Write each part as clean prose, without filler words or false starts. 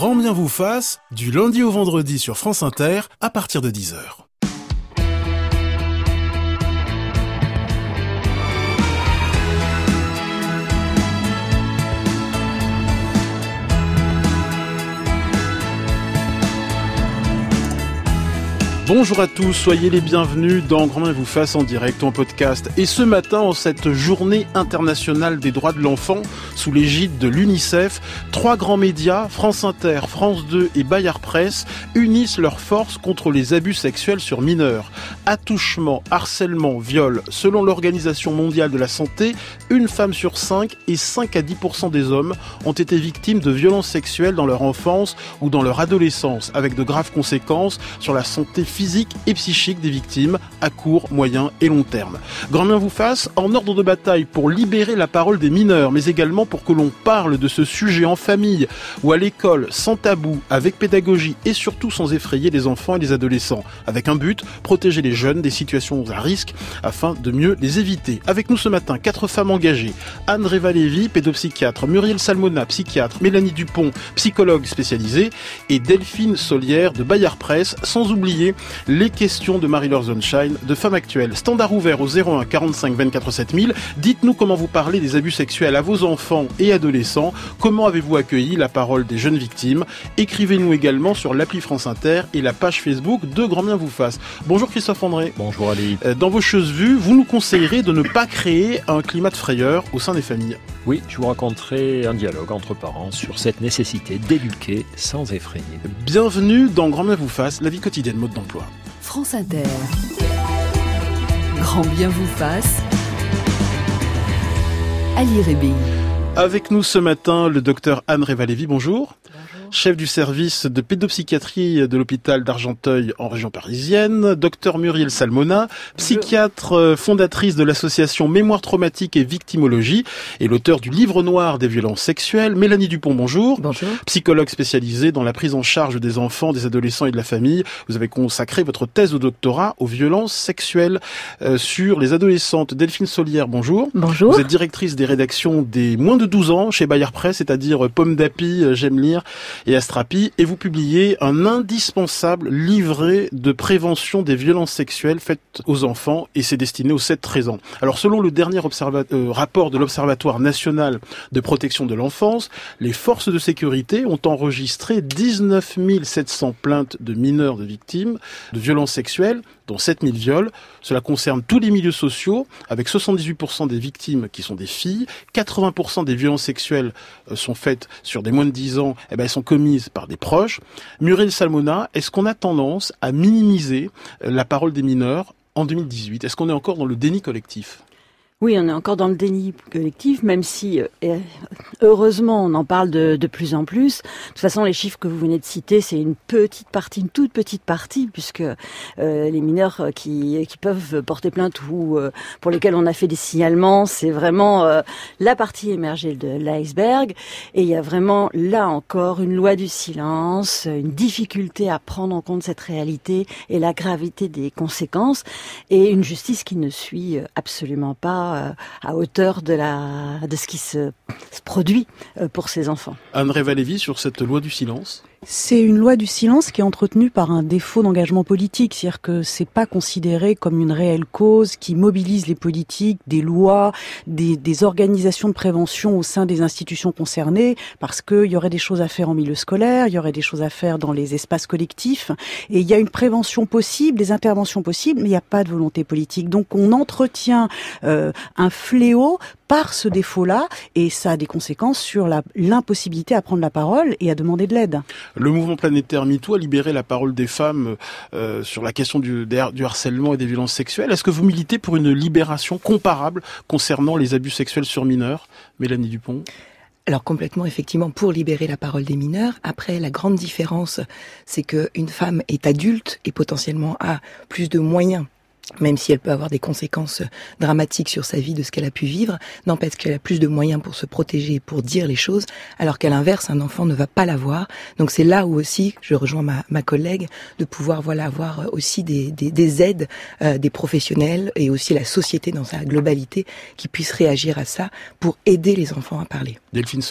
Grand bien vous fasse, du lundi au vendredi sur France Inter, à partir de 10h. Bonjour à tous, soyez les bienvenus dans Grand bien vous fasse en direct ou en podcast. Et ce matin, en cette journée internationale des droits de l'enfant, sous l'égide de l'UNICEF, 3 grands médias, France Inter, France 2 et Bayard Presse, unissent leurs forces contre les abus sexuels sur mineurs. Attouchement, harcèlement, viol. Selon l'Organisation mondiale de la santé, une femme sur 5 et 5 à 10% des hommes ont été victimes de violences sexuelles dans leur enfance ou dans leur adolescence, avec de graves conséquences sur la santé physique et psychique des victimes à court, moyen et long terme. Grand bien vous fasse, en ordre de bataille pour libérer la parole des mineurs, mais également pour que l'on parle de ce sujet en famille ou à l'école, sans tabou, avec pédagogie et surtout sans effrayer les enfants et les adolescents, avec un but, protéger les jeunes des situations à risque afin de mieux les éviter. Avec nous ce matin, 4 femmes engagées: Anne Reva-Lévy, pédopsychiatre, Muriel Salmona, psychiatre, Mélanie Dupont, psychologue spécialisée, et Delphine Solière de Bayard Presse, sans oublier les questions de Marie-Laure Zonshine de Femmes Actuelles. Standard ouvert au 01 45 24 7000. Dites-nous comment vous parlez des abus sexuels à vos enfants et adolescents. Comment avez-vous accueilli la parole des jeunes victimes? Écrivez-nous également sur l'appli France Inter et la page Facebook de Grand bien vous fasse. Bonjour Christophe André. Bonjour Ali. Dans vos choses vues, vous nous conseillerez de ne pas créer un climat de frayeur au sein des familles. Oui, je vous raconterai un dialogue entre parents sur cette nécessité d'éduquer sans effrayer. Bienvenue dans Grand bien vous fasse, la vie quotidienne, mode d'emploi. France Inter. Grand bien vous fasse. Ali Rébi. Avec nous ce matin, le docteur Anne Reva-Lévy, bonjour. Chef du service de pédopsychiatrie de l'hôpital d'Argenteuil en région parisienne, docteur Muriel Salmona, psychiatre fondatrice de l'association Mémoire traumatique et victimologie et l'auteur du livre noir des violences sexuelles, Mélanie Dupont, bonjour. Bonjour. Psychologue spécialisée dans la prise en charge des enfants, des adolescents et de la famille. Vous avez consacré votre thèse de doctorat aux violences sexuelles sur les adolescentes. Delphine Solière, bonjour. Bonjour. Vous êtes directrice des rédactions des moins de 12 ans chez Bayard Presse, c'est-à-dire Pomme d'Api, J'aime lire et Astrapi, et vous publiez un indispensable livret de prévention des violences sexuelles faites aux enfants, et c'est destiné aux 7-13 ans. Alors selon le dernier rapport de l'Observatoire national de protection de l'enfance, les forces de sécurité ont enregistré 19 700 plaintes de mineurs de victimes de violences sexuelles, dont 7000 viols. Cela concerne tous les milieux sociaux, avec 78% des victimes qui sont des filles, 80% des violences sexuelles sont faites sur des moins de 10 ans, elles sont commises par des proches. Muriel Salmona, est-ce qu'on a tendance à minimiser la parole des mineurs en 2018 ? Est-ce qu'on est encore dans le déni collectif ? Oui, on est encore dans le déni collectif, même si, heureusement, on en parle de plus en plus. De toute façon, les chiffres que vous venez de citer, c'est une toute petite partie, puisque les mineurs qui peuvent porter plainte ou pour lesquels on a fait des signalements, c'est vraiment la partie émergée de l'iceberg. Et il y a vraiment, là encore, une loi du silence, une difficulté à prendre en compte cette réalité et la gravité des conséquences, et une justice qui ne suit absolument pas à hauteur de ce qui se produit pour ces enfants. Anne Reva-Lévy, sur cette loi du silence ? C'est une loi du silence qui est entretenue par un défaut d'engagement politique, c'est-à-dire que c'est pas considéré comme une réelle cause qui mobilise les politiques, des lois, des organisations de prévention au sein des institutions concernées, parce qu'il y aurait des choses à faire en milieu scolaire, il y aurait des choses à faire dans les espaces collectifs, et il y a une prévention possible, des interventions possibles, mais il n'y a pas de volonté politique. Donc on entretient un fléau par ce défaut-là, et ça a des conséquences sur l'impossibilité à prendre la parole et à demander de l'aide. Le mouvement planétaire MeToo a libéré la parole des femmes sur la question du harcèlement et des violences sexuelles. Est-ce que vous militez pour une libération comparable concernant les abus sexuels sur mineurs ? Mélanie Dupont. Alors complètement, effectivement, pour libérer la parole des mineurs. Après, la grande différence, c'est qu'une femme est adulte et potentiellement a plus de moyens, même si elle peut avoir des conséquences dramatiques sur sa vie de ce qu'elle a pu vivre, n'empêche qu'elle a plus de moyens pour se protéger, pour dire les choses, alors qu'à l'inverse, un enfant ne va pas l'avoir. Donc c'est là où aussi, je rejoins ma collègue, de pouvoir avoir aussi des aides des professionnels et aussi la société dans sa globalité qui puisse réagir à ça pour aider les enfants à parler. Delphine Solière.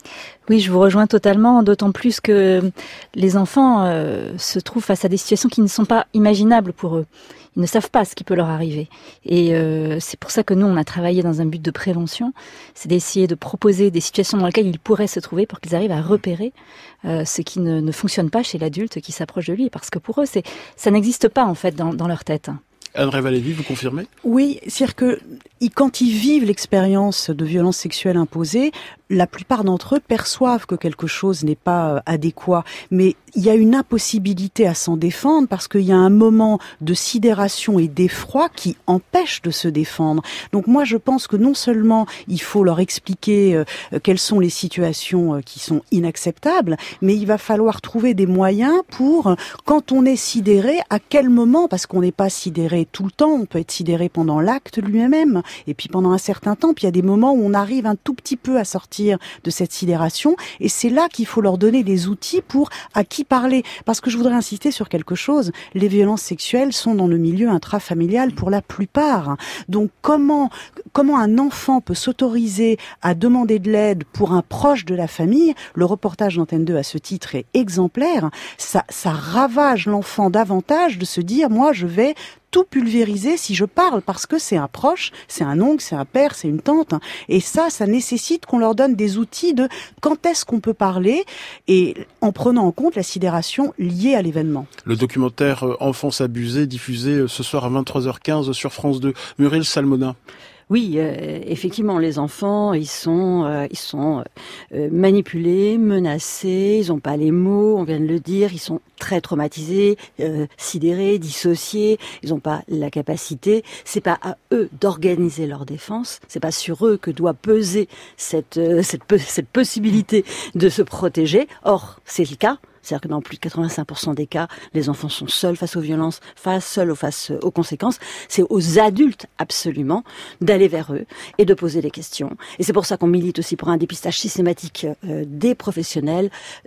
Oui, je vous rejoins totalement, d'autant plus que les enfants se trouvent face à des situations qui ne sont pas imaginables pour eux. Ils ne savent pas ce qui peut leur arriver. Et c'est pour ça que nous, on a travaillé dans un but de prévention, c'est d'essayer de proposer des situations dans lesquelles ils pourraient se trouver pour qu'ils arrivent à repérer ce qui ne fonctionne pas chez l'adulte qui s'approche de lui. Parce que pour eux, ça n'existe pas en fait dans leur tête. Anne Révalévi, vous confirmez ? Oui, c'est-à-dire que quand ils vivent l'expérience de violence sexuelle imposée, la plupart d'entre eux perçoivent que quelque chose n'est pas adéquat, mais il y a une impossibilité à s'en défendre parce qu'il y a un moment de sidération et d'effroi qui empêche de se défendre. Donc moi, je pense que non seulement il faut leur expliquer quelles sont les situations qui sont inacceptables, mais il va falloir trouver des moyens pour, quand on est sidéré, à quel moment, parce qu'on n'est pas sidéré tout le temps, on peut être sidéré pendant l'acte lui-même, et puis pendant un certain temps, puis il y a des moments où on arrive un tout petit peu à sortir de cette sidération, et c'est là qu'il faut leur donner des outils pour à qui parler. Parce que je voudrais insister sur quelque chose, les violences sexuelles sont dans le milieu intrafamilial pour la plupart. Donc comment un enfant peut s'autoriser à demander de l'aide pour un proche de la famille? Le reportage d'Antenne 2 à ce titre est exemplaire. Ça ravage l'enfant davantage de se dire, moi je vais tout pulvériser si je parle, parce que c'est un proche, c'est un oncle, c'est un père, c'est une tante. Et ça nécessite qu'on leur donne des outils de quand est-ce qu'on peut parler, et en prenant en compte la sidération liée à l'événement. Le documentaire Enfance abusée, diffusé ce soir à 23h15 sur France 2. Muriel Salmona. Oui, effectivement, les enfants, ils sont manipulés, menacés, ils n'ont pas les mots, on vient de le dire, ils sont très traumatisés, sidérés, dissociés, ils n'ont pas la capacité. C'est pas à eux d'organiser leur défense, c'est pas sur eux que doit peser cette possibilité de se protéger. Or, c'est le cas. C'est-à-dire que dans plus de 85% des cas, les enfants sont seuls face aux violences, seuls face aux conséquences. C'est aux adultes, absolument, d'aller vers eux et de poser les questions. Et c'est pour ça qu'on milite aussi pour un dépistage systématique des professionnels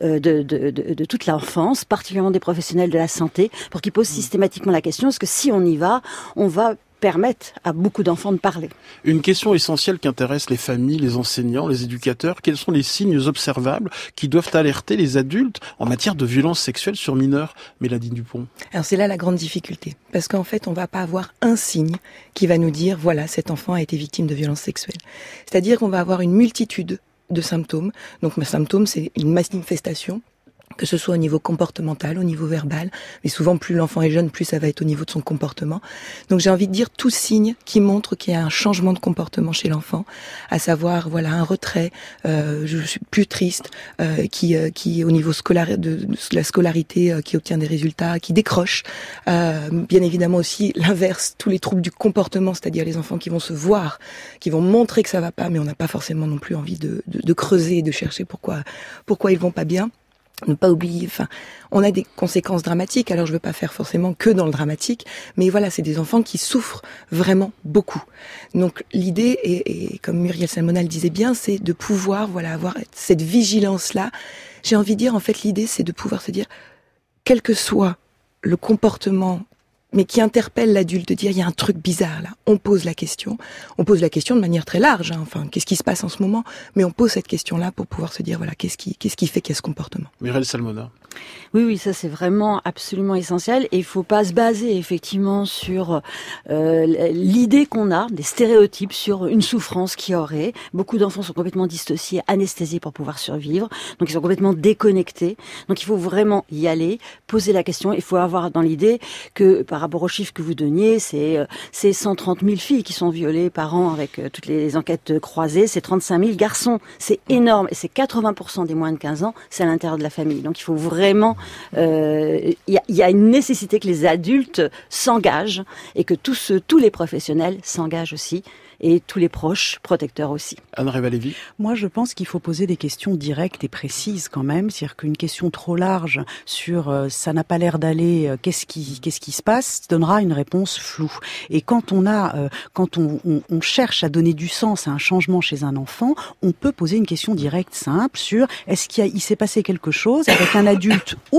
de toute l'enfance, particulièrement des professionnels de la santé, pour qu'ils posent systématiquement la question, parce que si on y va, on va permettre à beaucoup d'enfants de parler. Une question essentielle qui intéresse les familles, les enseignants, les éducateurs, quels sont les signes observables qui doivent alerter les adultes en matière de violence sexuelle sur mineurs? Mélanie Dupont. Alors c'est là la grande difficulté, parce qu'en fait on va pas avoir un signe qui va nous dire voilà, cet enfant a été victime de violence sexuelle. C'est-à-dire qu'on va avoir une multitude de symptômes. Donc mes symptômes, c'est une manifestation, que ce soit au niveau comportemental, au niveau verbal, mais souvent plus l'enfant est jeune, plus ça va être au niveau de son comportement. Donc j'ai envie de dire tout signe qui montre qu'il y a un changement de comportement chez l'enfant, à savoir voilà un retrait, je suis plus triste, qui au niveau de la scolarité, qui obtient des résultats, qui décroche. Bien évidemment aussi l'inverse, tous les troubles du comportement, c'est-à-dire les enfants qui vont se voir, qui vont montrer que ça va pas, mais on n'a pas forcément non plus envie de creuser et de chercher pourquoi ils vont pas bien. Ne pas oublier, on a des conséquences dramatiques, alors je veux pas faire forcément que dans le dramatique, mais voilà, c'est des enfants qui souffrent vraiment beaucoup. Donc l'idée, et comme Muriel Salmona le disait bien, c'est de pouvoir avoir cette vigilance-là. J'ai envie de dire, en fait, l'idée, c'est de pouvoir se dire, quel que soit le comportement, mais qui interpelle l'adulte, de dire il y a un truc bizarre là. On pose la question de manière très large. Qu'est-ce qui se passe en ce moment? Mais on pose cette question-là pour pouvoir se dire voilà, qu'est-ce qui fait qu'il y a ce comportement. Muriel Salmona. Oui, ça c'est vraiment absolument essentiel. Et il faut pas se baser effectivement sur l'idée qu'on a, des stéréotypes sur une souffrance qu'il y aurait. Beaucoup d'enfants sont complètement dissociés, anesthésiés pour pouvoir survivre. Donc ils sont complètement déconnectés. Donc il faut vraiment y aller, poser la question. Il faut avoir dans l'idée que par rapport aux chiffres que vous donniez, c'est 130 000 filles qui sont violées par an avec toutes les enquêtes croisées. C'est 35 000 garçons. C'est énorme. Et c'est 80% des moins de 15 ans, c'est à l'intérieur de la famille. Donc il faut vraiment il y a une nécessité que les adultes s'engagent et que tous les professionnels s'engagent aussi et tous les proches protecteurs aussi. Anne Révalévi. Moi, je pense qu'il faut poser des questions directes et précises quand même. C'est-à-dire qu'une question trop large sur ça n'a pas l'air d'aller, qu'est-ce qui se passe, donnera une réponse floue. Et quand on cherche à donner du sens à un changement chez un enfant, on peut poser une question directe, simple sur est-ce qu'il s'est passé quelque chose avec un adulte ou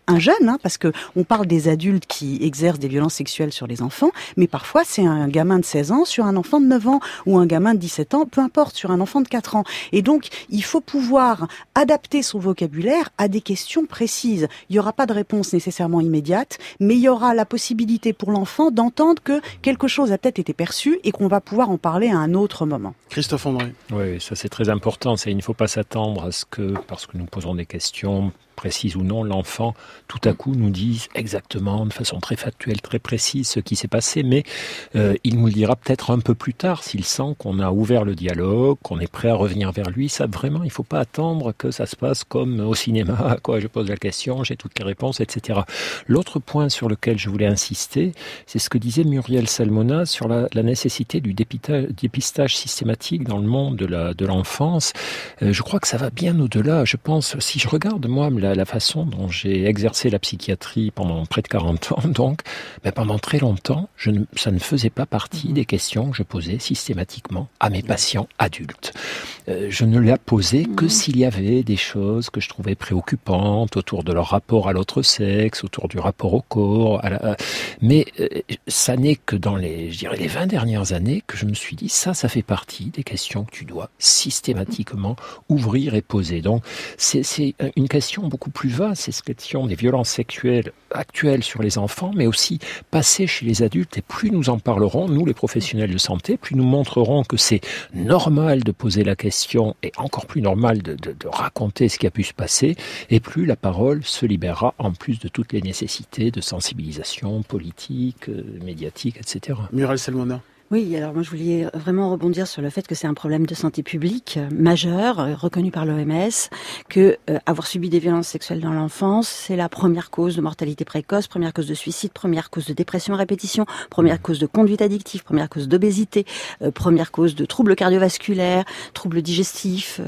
un jeune, parce que on parle des adultes qui exercent des violences sexuelles sur les enfants, mais parfois c'est un gamin de 16 ans sur un enfant de 9 ans, ou un gamin de 17 ans, peu importe, sur un enfant de 4 ans. Et donc, il faut pouvoir adapter son vocabulaire à des questions précises. Il n'y aura pas de réponse nécessairement immédiate, mais il y aura la possibilité pour l'enfant d'entendre que quelque chose a peut-être été perçu et qu'on va pouvoir en parler à un autre moment. Christophe André. Oui, ça c'est très important. Il ne faut pas s'attendre à ce que, parce que nous posons des questions précise ou non, l'enfant tout à coup nous dise exactement, de façon très factuelle, très précise ce qui s'est passé, mais il nous le dira peut-être un peu plus tard s'il sent qu'on a ouvert le dialogue, qu'on est prêt à revenir vers lui. Ça vraiment, il ne faut pas attendre que ça se passe comme au cinéma, quoi. Je pose la question, j'ai toutes les réponses, etc. L'autre point sur lequel je voulais insister, c'est ce que disait Muriel Salmona sur la nécessité du dépistage systématique dans le monde de l'enfance. Je crois que ça va bien au-delà. Je pense, si je regarde moi la façon dont j'ai exercé la psychiatrie pendant près de 40 ans, donc, pendant très longtemps, ça ne faisait pas partie des questions que je posais systématiquement à mes patients adultes. Je ne la posais que s'il y avait des choses que je trouvais préoccupantes autour de leur rapport à l'autre sexe, autour du rapport au corps. Mais ça n'est que dans les 20 dernières années que je me suis dit, ça fait partie des questions que tu dois systématiquement ouvrir et poser. Donc, c'est une question beaucoup plus vaste, c'est cette question des violences sexuelles actuelles sur les enfants, mais aussi passées chez les adultes. Et plus nous en parlerons, nous les professionnels de santé, plus nous montrerons que c'est normal de poser la question et encore plus normal de raconter ce qui a pu se passer, et plus la parole se libérera en plus de toutes les nécessités de sensibilisation politique, médiatique, etc. Muriel Salmona. Oui, alors moi je voulais vraiment rebondir sur le fait que c'est un problème de santé publique majeur, reconnu par l'OMS, que avoir subi des violences sexuelles dans l'enfance, c'est la première cause de mortalité précoce, première cause de suicide, première cause de dépression à répétition, première cause de conduite addictive, première cause d'obésité, première cause de troubles cardiovasculaires, troubles digestifs,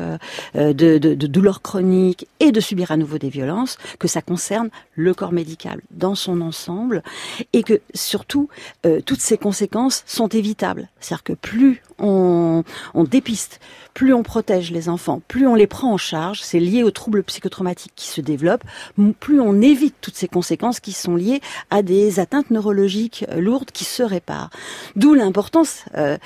de douleurs chroniques, et de subir à nouveau des violences, que ça concerne le corps médical dans son ensemble, et que surtout toutes ces conséquences sont évitables. C'est-à-dire que plus on dépiste, plus on protège les enfants, plus on les prend en charge, c'est lié aux troubles psychotraumatiques qui se développent, plus on évite toutes ces conséquences qui sont liées à des atteintes neurologiques lourdes qui se réparent. D'où l'importance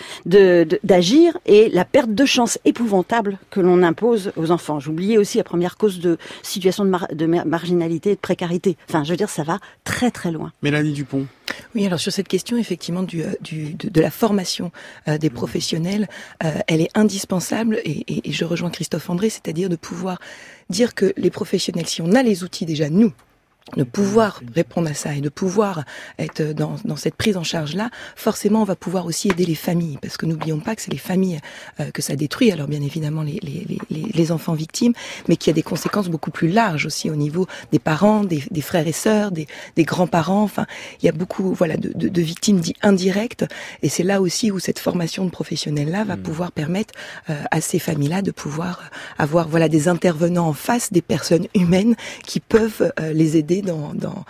d'agir et la perte de chance épouvantable que l'on impose aux enfants. J'oubliais aussi la première cause de situation de marginalité et de précarité. Enfin, je veux dire, ça va très très loin. Mélanie Dupont. Oui, alors sur cette question, effectivement, de la formation des professionnels, elle est indispensable et je rejoins Christophe André, c'est-à-dire de pouvoir dire que les professionnels, si on a les outils déjà, nous, de pouvoir répondre à ça et de pouvoir être dans cette prise en charge-là, forcément, on va pouvoir aussi aider les familles, parce que n'oublions pas que c'est les familles que ça détruit, alors bien évidemment les enfants victimes, mais qu'il y a des conséquences beaucoup plus larges aussi au niveau des parents, des frères et sœurs, des grands-parents, enfin, il y a beaucoup, de victimes dites indirectes, et c'est là aussi où cette formation de professionnels-là va pouvoir permettre à ces familles-là de pouvoir avoir, des intervenants en face, des personnes humaines qui peuvent les aider dans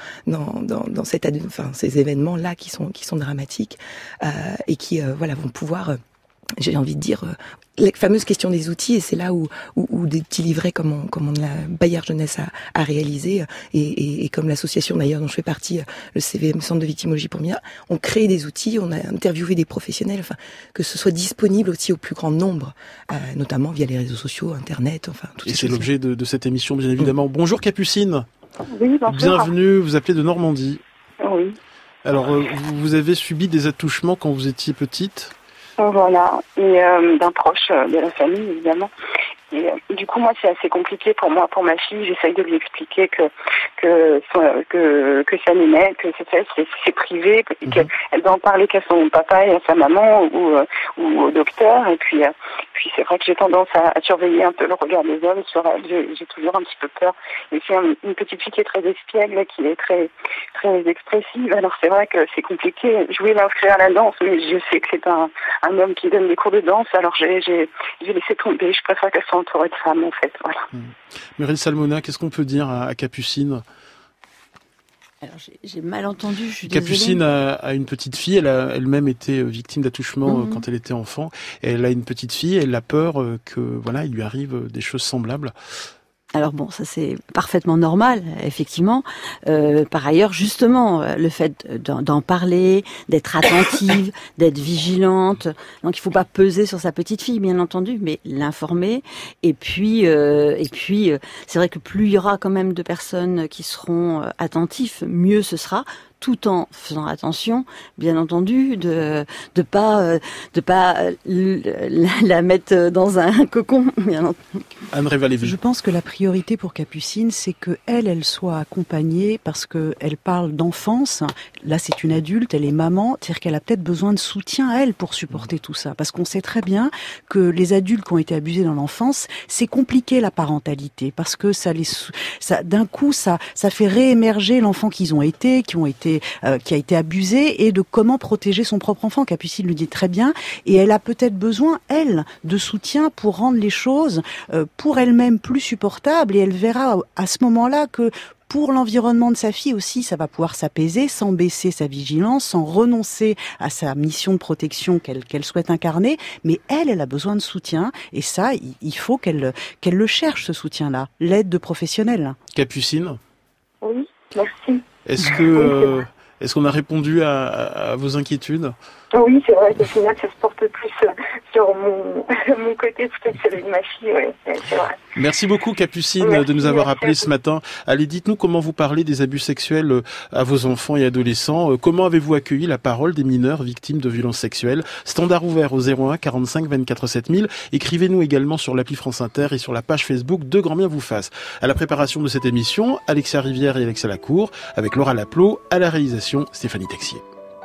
ces événements-là qui sont dramatiques et qui vont pouvoir, j'ai envie de dire, la fameuse question des outils, et c'est là où des petits livrets comme la Bayard Jeunesse a réalisé, et comme l'association d'ailleurs dont je fais partie, le CVM Centre de victimologie pour mineurs, on crée des outils, on a interviewé des professionnels, que ce soit disponible aussi au plus grand nombre, notamment via les réseaux sociaux, Internet, toutes ces choses. Et c'est l'objet de cette émission, bien évidemment. Bonjour Capucine. Oui, bonjour. Bienvenue, vous appelez de Normandie. Oui. Alors, vous avez subi des attouchements quand vous étiez petite ? Voilà, et d'un proche de la famille, évidemment. Et du coup, moi, c'est assez compliqué pour moi, pour ma fille. J'essaye de lui expliquer que ça n'aimait, que c'est privé, qu'elle doit en parler qu'à son papa et à sa maman ou au docteur. Et puis c'est vrai que j'ai tendance à surveiller un peu le regard des hommes sur elle. J'ai toujours un petit peu peur. Et c'est une petite fille qui est très espiègle, qui est très très expressive. Alors c'est vrai que c'est compliqué. Je voulais l'inscrire à la danse, mais je sais que c'est un homme qui donne des cours de danse. Alors j'ai laissé tomber. Je préfère qu'elle soit entourée de femmes, en fait. Voilà. Muriel Salmona, qu'est-ce qu'on peut dire à Capucine ? Alors j'ai mal entendu, je suis Capucine désolée. a une petite fille, elle a elle-même été victime d'attouchement quand elle était enfant. Et elle a une petite fille, elle a peur que il lui arrive des choses semblables. Alors bon, ça c'est parfaitement normal, effectivement. Par ailleurs, justement, le fait d'en parler, d'être attentive, d'être vigilante. Donc il faut pas peser sur sa petite fille, bien entendu, mais l'informer. Et puis, c'est vrai que plus il y aura quand même de personnes qui seront attentives, mieux ce sera. Tout en faisant attention, bien entendu, de pas la mettre dans un cocon. Bien entendu. Anne Révalévi. Je pense que la priorité pour Capucine, c'est que elle soit accompagnée parce que elle parle d'enfance. Là, c'est une adulte, elle est maman, c'est-à-dire qu'elle a peut-être besoin de soutien à elle pour supporter tout ça. Parce qu'on sait très bien que les adultes qui ont été abusés dans l'enfance, c'est compliqué la parentalité parce que d'un coup, ça fait réémerger l'enfant qui a été abusé et de comment protéger son propre enfant. Capucine le dit très bien et elle a peut-être besoin, elle, de soutien pour rendre les choses pour elle-même plus supportables et elle verra à ce moment-là que pour l'environnement de sa fille aussi, ça va pouvoir s'apaiser sans baisser sa vigilance, sans renoncer à sa mission de protection qu'elle souhaite incarner. Mais elle a besoin de soutien et ça, il faut qu'elle le cherche, ce soutien-là, l'aide de professionnels. Capucine ? Oui, merci. Est-ce qu'on a répondu à vos inquiétudes ? Oui, c'est vrai qu'au final, ça se porte plus sur mon côté plutôt que celui de ma fille, oui, c'est vrai. Merci beaucoup, Capucine, de nous avoir appelés ce matin. Allez, dites-nous comment vous parlez des abus sexuels à vos enfants et adolescents. Comment avez-vous accueilli la parole des mineurs victimes de violences sexuelles ? Standard ouvert au 01 45 24 7000. Écrivez-nous également sur l'appli France Inter et sur la page Facebook de Grand Bien vous fasse. À la préparation de cette émission, Alexia Rivière et Alexa Lacour, avec Laura Laplot, à la réalisation, Stéphanie Texier.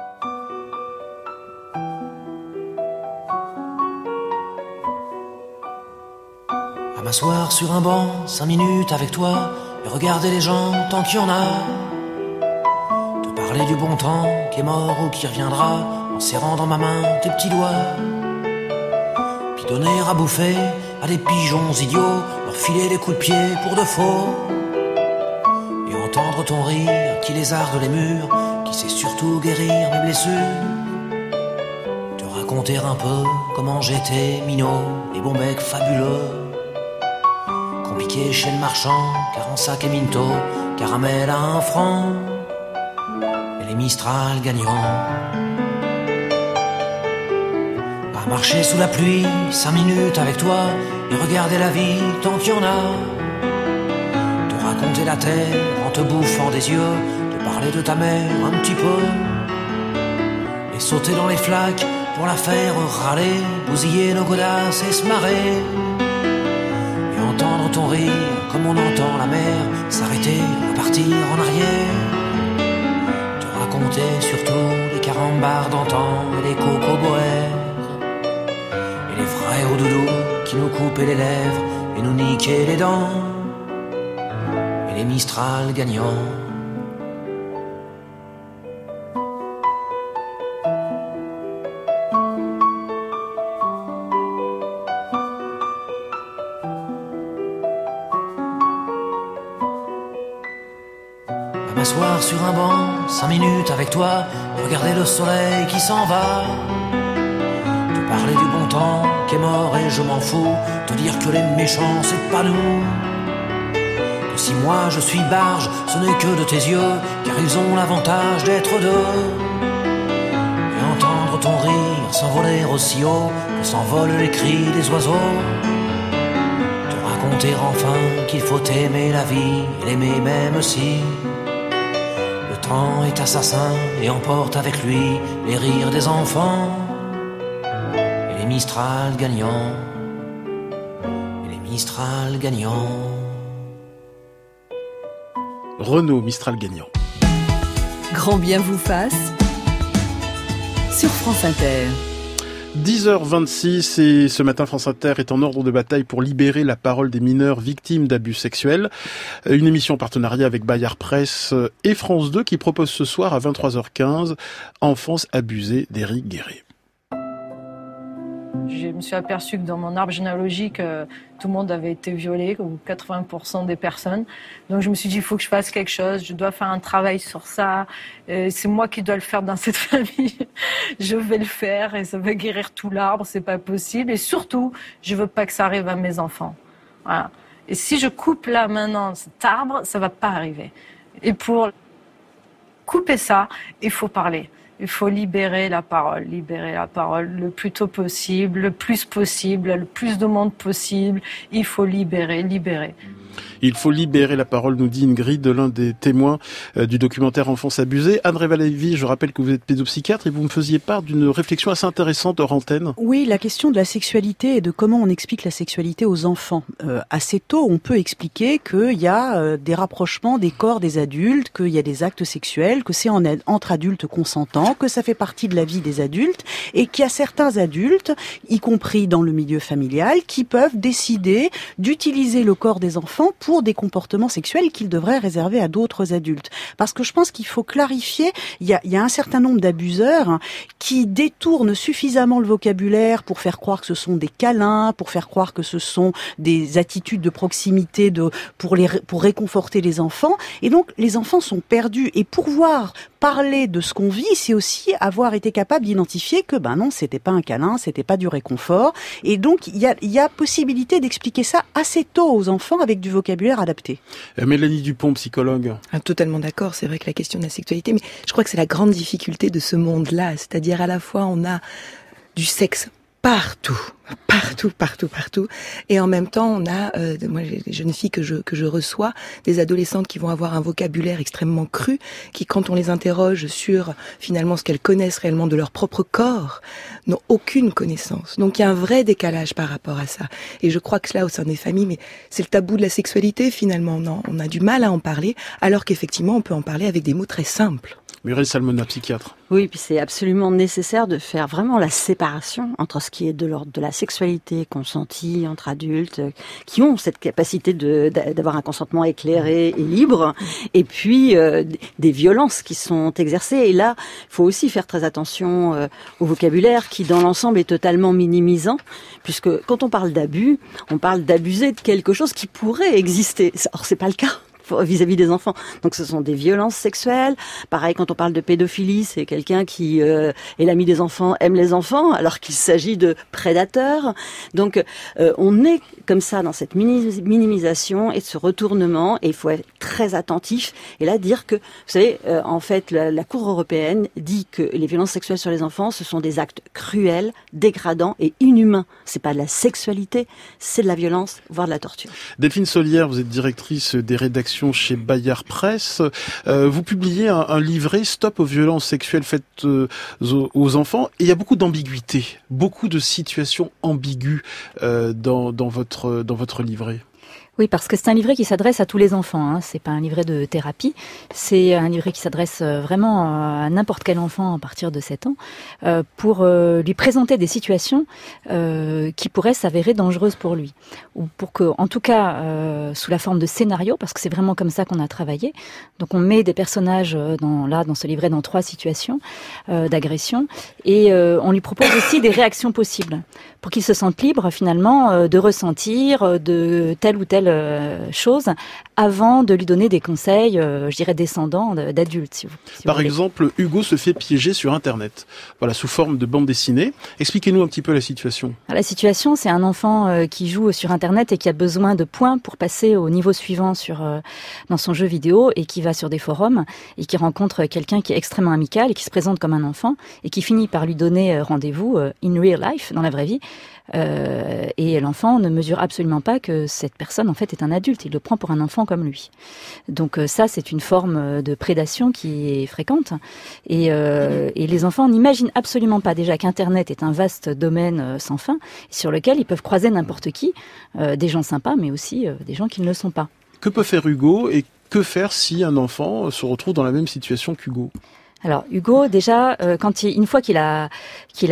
À m'asseoir sur un banc, 5 minutes avec toi, et regarder les gens tant qu'il y en a. Te parler du bon temps qui est mort ou qui reviendra, en serrant dans ma main tes petits doigts. Puis donner à bouffer à des pigeons idiots, leur filer des coups de pied pour de faux. Et entendre ton rire qui lézarde les murs, qui sait surtout guérir mes blessures. Te raconter un peu comment j'étais minot et bon mec fabuleux. Compliqué chez le marchand, car en sac et minto, caramel à 1 franc, et les Mistral gagnants. À marcher sous la pluie, 5 minutes avec toi, et regarder la vie tant qu'il y en a. Te raconter la terre en te bouffant des yeux, te parler de ta mère un petit peu, et sauter dans les flaques pour la faire râler, bousiller nos godasses et se marrer. Entendre ton rire comme on entend la mer s'arrêter, repartir en arrière. Te raconter surtout les carambars d'antan et les cocoboères et les vrais hauts doudous qui nous coupaient les lèvres et nous niquaient les dents et les Mistral gagnants. M'asseoir sur un banc, 5 minutes avec toi, regarder le soleil qui s'en va. Te parler du bon temps qui est mort et je m'en fous, te dire que les méchants c'est pas nous. Que si moi je suis barge, ce n'est que de tes yeux, car ils ont l'avantage d'être deux. Et entendre ton rire s'envoler aussi haut que s'envolent les cris des oiseaux. Te raconter enfin qu'il faut aimer la vie et l'aimer même si le temps est assassin et emporte avec lui les rires des enfants et les Mistral gagnants et les Mistral gagnants. Renaud, Mistral gagnant. Grand Bien vous fasse sur France Inter. 10h26 et ce matin France Inter est en ordre de bataille pour libérer la parole des mineurs victimes d'abus sexuels. Une émission en partenariat avec Bayard Presse et France 2 qui propose ce soir à 23h15 Enfance abusée d'Éric Guéret. Je me suis aperçue que dans mon arbre généalogique, tout le monde avait été violé, ou 80% des personnes. Donc je me suis dit, il faut que je fasse quelque chose, je dois faire un travail sur ça. C'est moi qui dois le faire dans cette famille. Je vais le faire et ça va guérir tout l'arbre, c'est pas possible. Et surtout, je veux pas que ça arrive à mes enfants. Voilà. Et si je coupe là maintenant cet arbre, ça va pas arriver. Et pour couper ça, il faut parler. Il faut libérer la parole le plus tôt possible, le plus de monde possible. Il faut libérer. Il faut libérer la parole, nous dit Ingrid, l'un des témoins du documentaire Enfance abusée. Anne Revalevi, je rappelle que vous êtes pédopsychiatre et vous me faisiez part d'une réflexion assez intéressante hors antenne. Oui, la question de la sexualité et de comment on explique la sexualité aux enfants. Assez tôt, on peut expliquer qu'il y a des rapprochements des corps des adultes, qu'il y a des actes sexuels, que c'est entre adultes consentants, que ça fait partie de la vie des adultes et qu'il y a certains adultes, y compris dans le milieu familial, qui peuvent décider d'utiliser le corps des enfants pour des comportements sexuels qu'ils devraient réserver à d'autres adultes. Parce que je pense qu'il faut clarifier, il y a un certain nombre d'abuseurs qui détournent suffisamment le vocabulaire pour faire croire que ce sont des câlins, pour faire croire que ce sont des attitudes de proximité pour réconforter les enfants. Et donc, les enfants sont perdus. Et pouvoir parler de ce qu'on vit, c'est aussi avoir été capable d'identifier que, non, c'était pas un câlin, c'était pas du réconfort. Et donc, il y a possibilité d'expliquer ça assez tôt aux enfants avec du vocabulaire adapté. Mélanie Dupont, psychologue. Totalement d'accord, c'est vrai que la question de la sexualité, mais je crois que c'est la grande difficulté de ce monde-là, c'est-à-dire à la fois on a du sexe partout, et en même temps on a, moi j'ai des jeunes filles que je reçois, des adolescentes qui vont avoir un vocabulaire extrêmement cru, qui quand on les interroge sur finalement ce qu'elles connaissent réellement de leur propre corps, n'ont aucune connaissance. Donc il y a un vrai décalage par rapport à ça. Et je crois que là, au sein des familles, mais c'est le tabou de la sexualité finalement. On a du mal à en parler, alors qu'effectivement on peut en parler avec des mots très simples. Muriel Salmona, psychiatre. Oui, puis c'est absolument nécessaire de faire vraiment la séparation entre ce qui est de l'ordre de la sexualité consentie entre adultes qui ont cette capacité d'avoir un consentement éclairé et libre, et puis des violences qui sont exercées. Et là, il faut aussi faire très attention au vocabulaire qui, dans l'ensemble, est totalement minimisant, puisque quand on parle d'abus, on parle d'abuser de quelque chose qui pourrait exister. Or, c'est pas le cas vis-à-vis des enfants. Donc ce sont des violences sexuelles. Pareil, quand on parle de pédophilie, c'est quelqu'un qui est l'ami des enfants, aime les enfants, alors qu'il s'agit de prédateurs. Donc on est comme ça dans cette minimisation et de ce retournement, et il faut être très attentif et là dire que, vous savez, en fait, la Cour européenne dit que les violences sexuelles sur les enfants, ce sont des actes cruels, dégradants et inhumains. C'est pas de la sexualité, c'est de la violence, voire de la torture. Delphine Solière, vous êtes directrice des rédactions chez Bayard Presse. Vous publiez un livret Stop aux violences sexuelles faites aux enfants, et il y a beaucoup d'ambiguïté, beaucoup de situations ambiguës dans votre livret. Oui, parce que c'est un livret qui s'adresse à tous les enfants, hein. C'est pas un livret de thérapie. C'est un livret qui s'adresse vraiment à n'importe quel enfant à partir de 7 ans, pour lui présenter des situations qui pourraient s'avérer dangereuses pour lui. Ou pour que, en tout cas, sous la forme de scénario, parce que c'est vraiment comme ça qu'on a travaillé. Donc on met des personnages dans ce livret dans 3 situations d'agression, et on lui propose aussi des réactions possibles, pour qu'il se sente libre finalement de ressentir de telle ou telle chose avant de lui donner des conseils, je dirais descendants d'adultes. Si vous Par exemple, Hugo se fait piéger sur Internet, voilà, sous forme de bande dessinée. Expliquez-nous un petit peu la situation. La situation, c'est un enfant qui joue sur Internet et qui a besoin de points pour passer au niveau suivant dans son jeu vidéo, et qui va sur des forums et qui rencontre quelqu'un qui est extrêmement amical et qui se présente comme un enfant et qui finit par lui donner rendez-vous in real life, dans la vraie vie. Et l'enfant ne mesure absolument pas que cette personne en fait est un adulte, il le prend pour un enfant comme lui. Donc ça, c'est une forme de prédation qui est fréquente, et les enfants n'imaginent absolument pas déjà qu'Internet est un vaste domaine sans fin sur lequel ils peuvent croiser n'importe qui, des gens sympas mais aussi des gens qui ne le sont pas. Que peut faire Hugo, et que faire si un enfant se retrouve dans la même situation qu'Hugo ? Alors Hugo, déjà, une fois qu'il est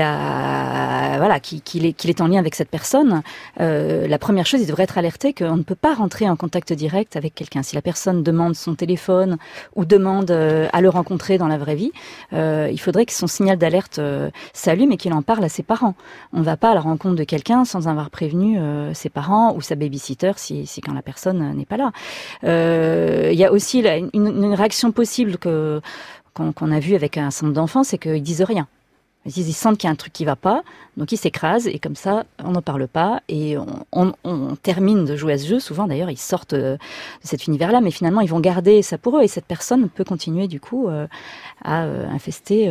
en lien avec cette personne, la première chose, il devrait être alerté qu'on ne peut pas rentrer en contact direct avec quelqu'un. Si la personne demande son téléphone ou demande à le rencontrer dans la vraie vie, il faudrait que son signal d'alerte s'allume et qu'il en parle à ses parents. On ne va pas à la rencontre de quelqu'un sans avoir prévenu ses parents ou sa babysitter si quand la personne n'est pas là. Il y a aussi une réaction possible qu'on a vu avec un certain nombre d'enfants, c'est qu'ils disent rien. Ils sentent qu'il y a un truc qui va pas, donc ils s'écrasent et comme ça, on n'en parle pas et on termine de jouer à ce jeu. Souvent, d'ailleurs, ils sortent de cet univers-là, mais finalement, ils vont garder ça pour eux et cette personne peut continuer du coup à infester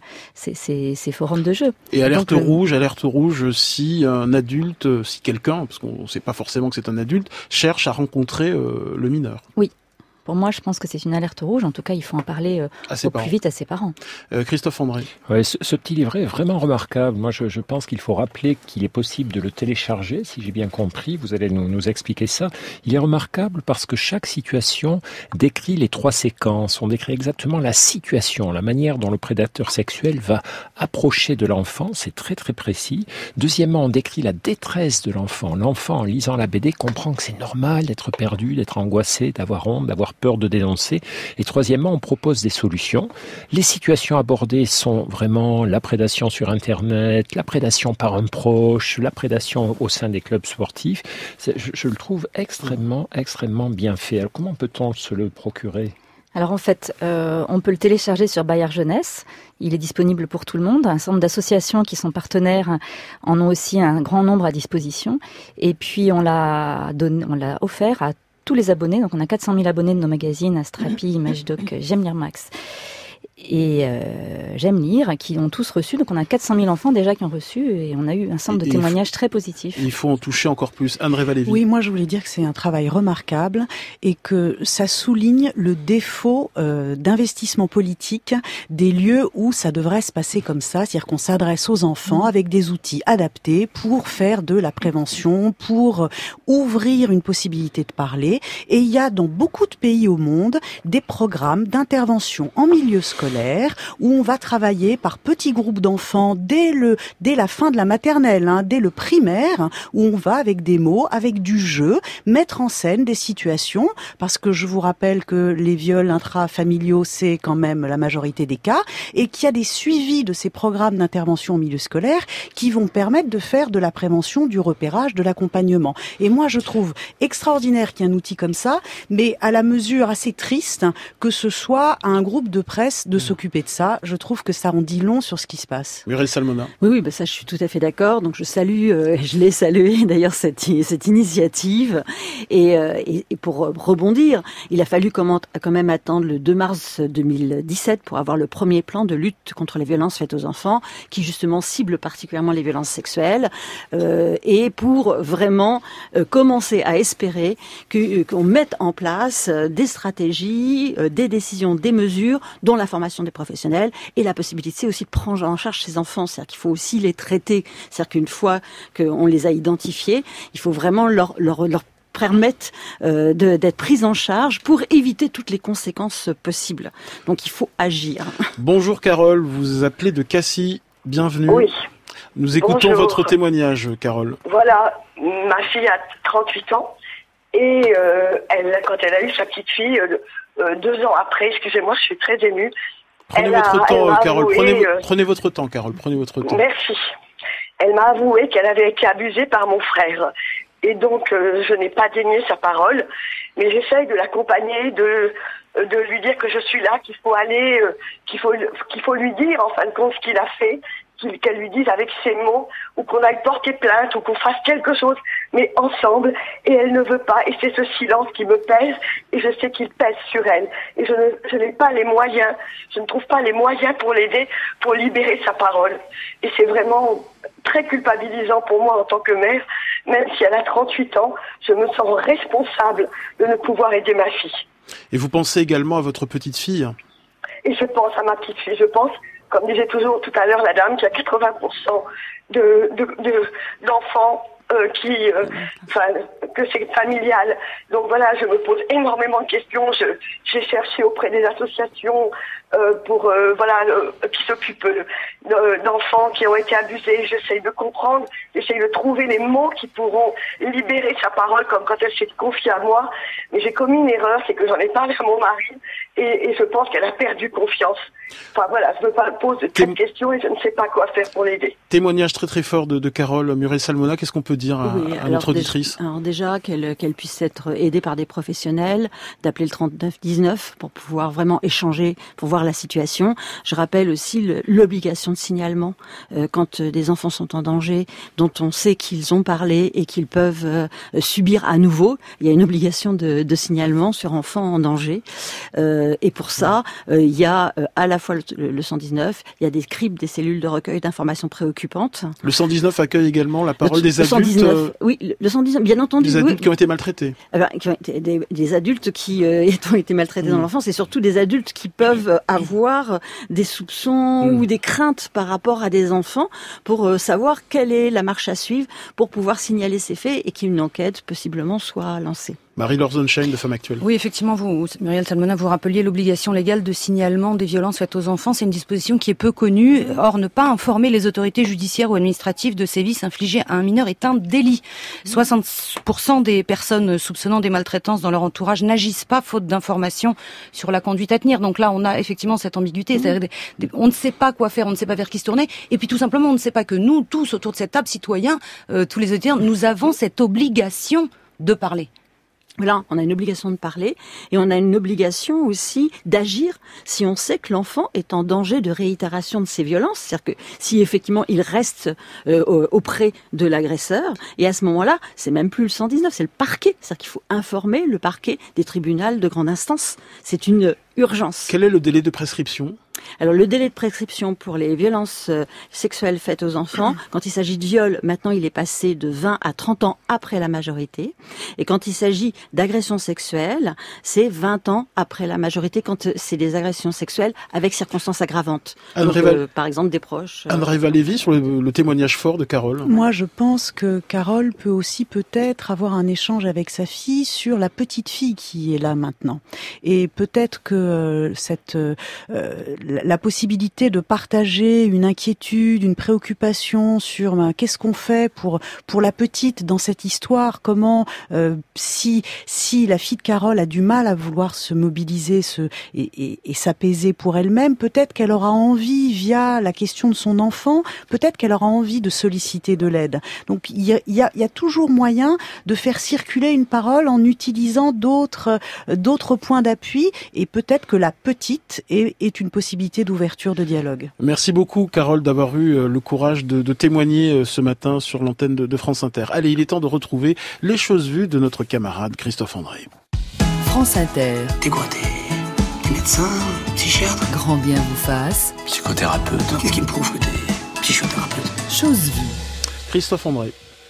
ces forums de jeu. Et alerte rouge si un adulte, si quelqu'un, parce qu'on ne sait pas forcément que c'est un adulte, cherche à rencontrer le mineur. Oui. Pour moi, je pense que c'est une alerte rouge. En tout cas, il faut en parler au plus vite à ses parents. Christophe André. Ouais, ce petit livret est vraiment remarquable. Moi, je pense qu'il faut rappeler qu'il est possible de le télécharger, si j'ai bien compris. Vous allez nous expliquer ça. Il est remarquable parce que chaque situation décrit les 3 séquences. On décrit exactement la situation, la manière dont le prédateur sexuel va approcher de l'enfant. C'est très, très précis. Deuxièmement, on décrit la détresse de l'enfant. L'enfant, en lisant la BD, comprend que c'est normal d'être perdu, d'être angoissé, d'avoir honte, d'avoir peur de dénoncer. Et troisièmement, on propose des solutions. Les situations abordées sont vraiment la prédation sur Internet, la prédation par un proche, la prédation au sein des clubs sportifs. Je le trouve extrêmement bien fait. Alors comment peut-on se le procurer ? Alors en fait, on peut le télécharger sur Bayard Jeunesse. Il est disponible pour tout le monde. Un certain nombre d'associations qui sont partenaires en ont aussi un grand nombre à disposition. Et puis on l'a offert à tous les abonnés, donc on a 400 000 abonnés de nos magazines, Astrapi, Imagedoc, J'aime lire Max et J'aime lire, qui ont tous reçu. Donc on a 400 000 enfants déjà qui ont reçu et on a eu un certain nombre de témoignages très positifs. Il faut en toucher encore plus. Anne-Reva Lévy. Oui, moi je voulais dire que c'est un travail remarquable et que ça souligne le défaut d'investissement politique des lieux où ça devrait se passer comme ça, c'est-à-dire qu'on s'adresse aux enfants avec des outils adaptés pour faire de la prévention, pour ouvrir une possibilité de parler. Et il y a dans beaucoup de pays au monde des programmes d'intervention en milieu scolaire où on va travailler par petits groupes d'enfants dès la fin de la maternelle, dès le primaire, où on va avec des mots, avec du jeu, mettre en scène des situations, parce que je vous rappelle que les viols intrafamiliaux, c'est quand même la majorité des cas, et qu'il y a des suivis de ces programmes d'intervention au milieu scolaire qui vont permettre de faire de la prévention, du repérage, de l'accompagnement. Et moi, je trouve extraordinaire qu'il y ait un outil comme ça, mais à la mesure assez triste que ce soit à un groupe de presse de s'occuper de ça. Je trouve que ça en dit long sur ce qui se passe. Muriel Salmona. Oui, ça je suis tout à fait d'accord. Donc je salue, je l'ai salué d'ailleurs cette initiative. Et pour rebondir, il a fallu quand même attendre le 2 mars 2017 pour avoir le premier plan de lutte contre les violences faites aux enfants, qui justement cible particulièrement les violences sexuelles, et pour vraiment commencer à espérer qu'on mette en place des stratégies, des décisions, des mesures, dont la formation des professionnels et la possibilité aussi de prendre en charge ces enfants. C'est-à-dire qu'il faut aussi les traiter. C'est-à-dire qu'une fois qu'on les a identifiés, il faut vraiment leur permettre d'être pris en charge pour éviter toutes les conséquences possibles. Donc il faut agir. Bonjour Carole, vous appelez de Cassis. Bienvenue. Oui. Nous écoutons votre témoignage, Carole. Voilà, ma fille a 38 ans et quand elle a eu sa petite fille, 2 ans après, excusez-moi, je suis très émue. Prenez votre temps, Carole. Prenez votre temps, Carole. Prenez votre temps. Merci. Elle m'a avoué qu'elle avait été abusée par mon frère. Et donc, je n'ai pas dénié sa parole, mais j'essaye de l'accompagner, de lui dire que je suis là, qu'il faut aller, qu'il faut lui dire, en fin de compte, ce qu'il a fait, qu'elle lui dise avec ses mots, ou qu'on aille porter plainte, ou qu'on fasse quelque chose, mais ensemble, et elle ne veut pas, et c'est ce silence qui me pèse, et je sais qu'il pèse sur elle, et je n'ai pas les moyens, je ne trouve pas les moyens pour l'aider, pour libérer sa parole, et c'est vraiment très culpabilisant pour moi en tant que mère, même si elle a 38 ans, je me sens responsable de ne pouvoir aider ma fille. Et vous pensez également à votre petite fille ? Et je pense à ma petite fille, je pense, comme disait toujours tout à l'heure la dame, qu'il y a 80% d'enfants que c'est familial. Donc voilà, je me pose énormément de questions. J'ai cherché auprès des associations qui s'occupent d'enfants qui ont été abusés. J'essaye de comprendre, j'essaye de trouver les mots qui pourront libérer sa parole, comme quand elle s'est confiée à moi. Mais j'ai commis une erreur, c'est que j'en ai parlé à mon mari et je pense qu'elle a perdu confiance. Enfin voilà, je me pose cette question et je ne sais pas quoi faire pour l'aider. Témoignage très très fort de Carole Murel-Salmona. Qu'est-ce qu'on peut dire à notre auditrice? Alors déjà qu'elle puisse être aidée par des professionnels, d'appeler le 3919 pour pouvoir vraiment échanger, pour voir la situation. Je rappelle aussi l'obligation de signalement quand des enfants sont en danger, dont on sait qu'ils ont parlé et qu'ils peuvent subir à nouveau. Il y a une obligation de signalement sur enfants en danger. Et pour ça, il y a à la fois le 119, il y a des CRIP, des cellules de recueil d'informations préoccupantes. Le 119 accueille également la parole des adultes. 119, oui, le 119, bien entendu. Des adultes qui ont été maltraités. Qui ont été des adultes qui ont été maltraités dans l'enfance, et surtout des adultes qui peuvent avoir des soupçons ou des craintes par rapport à des enfants pour savoir quelle est la marche à suivre pour pouvoir signaler ces faits et qu'une enquête possiblement soit lancée. Marie-Laure Sonnenschein de Femmes Actuelles. Oui, effectivement, vous, Muriel-Salmona, vous rappeliez l'obligation légale de signalement des violences faites aux enfants. C'est une disposition qui est peu connue. Or, ne pas informer les autorités judiciaires ou administratives de sévices infligés à un mineur est un délit. 60% des personnes soupçonnant des maltraitances dans leur entourage n'agissent pas faute d'informations sur la conduite à tenir. Donc là, on a effectivement cette ambiguïté. C'est-à-dire on ne sait pas quoi faire, on ne sait pas vers qui se tourner. Et puis tout simplement, on ne sait pas que nous, tous autour de cette table, citoyens, tous les auditeurs, nous avons cette obligation de parler. Là, on a une obligation de parler et on a une obligation aussi d'agir si on sait que l'enfant est en danger de réitération de ces violences. C'est-à-dire que si effectivement il reste auprès de l'agresseur, et à ce moment-là, c'est même plus le 119, c'est le parquet. C'est-à-dire qu'il faut informer le parquet des tribunaux de grande instance. C'est une urgence. Quel est le délai de prescription ? Alors le délai de prescription pour les violences sexuelles faites aux enfants, quand il s'agit de viol, maintenant il est passé de 20 à 30 ans après la majorité. Et quand il s'agit d'agressions sexuelles, c'est 20 ans après la majorité quand c'est des agressions sexuelles avec circonstances aggravantes. Donc, par exemple des proches. Anne Réva-Lévy sur le témoignage fort de Carole. Moi je pense que Carole peut aussi peut-être avoir un échange avec sa fille sur la petite fille qui est là maintenant. Et peut-être que la possibilité de partager une inquiétude, une préoccupation sur qu'est-ce qu'on fait pour la petite dans cette histoire, comment si la fille de Carole a du mal à vouloir se mobiliser et s'apaiser pour elle-même, peut-être qu'elle aura envie, via la question de son enfant, peut-être qu'elle aura envie de solliciter de l'aide. Donc il y a toujours moyen de faire circuler une parole en utilisant d'autres points d'appui, et peut-être que la petite est une possibilité d'ouverture de dialogue. Merci beaucoup Carole d'avoir eu le courage de témoigner ce matin sur l'antenne de France Inter. Allez, il est temps de retrouver les choses vues de notre camarade Christophe André. France Inter. T'es quoi, t'es médecin, psychiatre? Grand bien vous fasse. Psychothérapeute. Qu'est-ce qui me prouve que t'es psychothérapeute? Chose vue. Christophe André.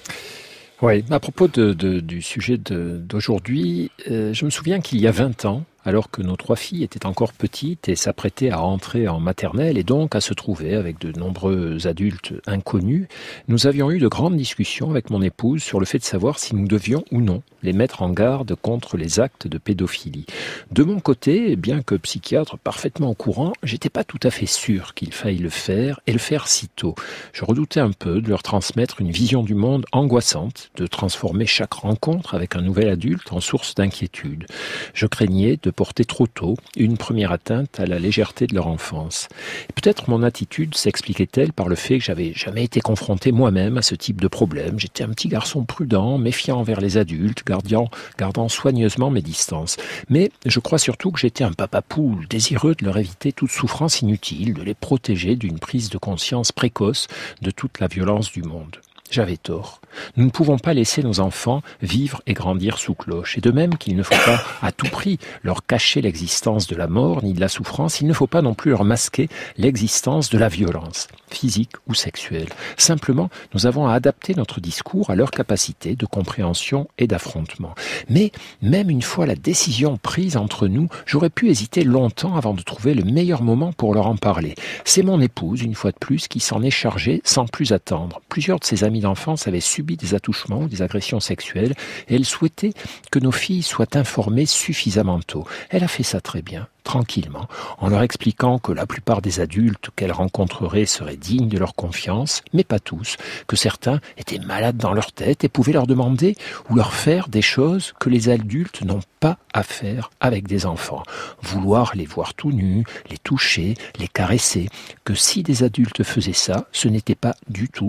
Oui, à propos du sujet d'aujourd'hui, je me souviens qu'il y a 20 ans, alors que nos 3 filles étaient encore petites et s'apprêtaient à entrer en maternelle et donc à se trouver avec de nombreux adultes inconnus, nous avions eu de grandes discussions avec mon épouse sur le fait de savoir si nous devions ou non les mettre en garde contre les actes de pédophilie. De mon côté, bien que psychiatre parfaitement au courant, j'étais pas tout à fait sûr qu'il faille le faire et le faire si tôt. Je redoutais un peu de leur transmettre une vision du monde angoissante, de transformer chaque rencontre avec un nouvel adulte en source d'inquiétude. Je craignais de porter trop tôt une première atteinte à la légèreté de leur enfance. Et peut-être mon attitude s'expliquait-elle par le fait que j'avais jamais été confronté moi-même à ce type de problème. J'étais un petit garçon prudent, méfiant envers les adultes, gardant soigneusement mes distances. Mais je crois surtout que j'étais un papa poule, désireux de leur éviter toute souffrance inutile, de les protéger d'une prise de conscience précoce de toute la violence du monde. J'avais tort. Nous ne pouvons pas laisser nos enfants vivre et grandir sous cloche. Et de même qu'il ne faut pas à tout prix leur cacher l'existence de la mort ni de la souffrance, il ne faut pas non plus leur masquer l'existence de la violence, physique ou sexuelle. Simplement, nous avons à adapter notre discours à leur capacité de compréhension et d'affrontement. Mais même une fois la décision prise entre nous, j'aurais pu hésiter longtemps avant de trouver le meilleur moment pour leur en parler. C'est mon épouse, une fois de plus, qui s'en est chargée sans plus attendre. Plusieurs de ses amis d'enfance avaient subi des attouchements ou des agressions sexuelles et elle souhaitait que nos filles soient informées suffisamment tôt. Elle a fait ça très bien. tranquillement, en leur expliquant que la plupart des adultes qu'elles rencontreraient seraient dignes de leur confiance, mais pas tous, que certains étaient malades dans leur tête et pouvaient leur demander ou leur faire des choses que les adultes n'ont pas à faire avec des enfants. Vouloir les voir tout nus, les toucher, les caresser, que si des adultes faisaient ça, ce n'était pas du tout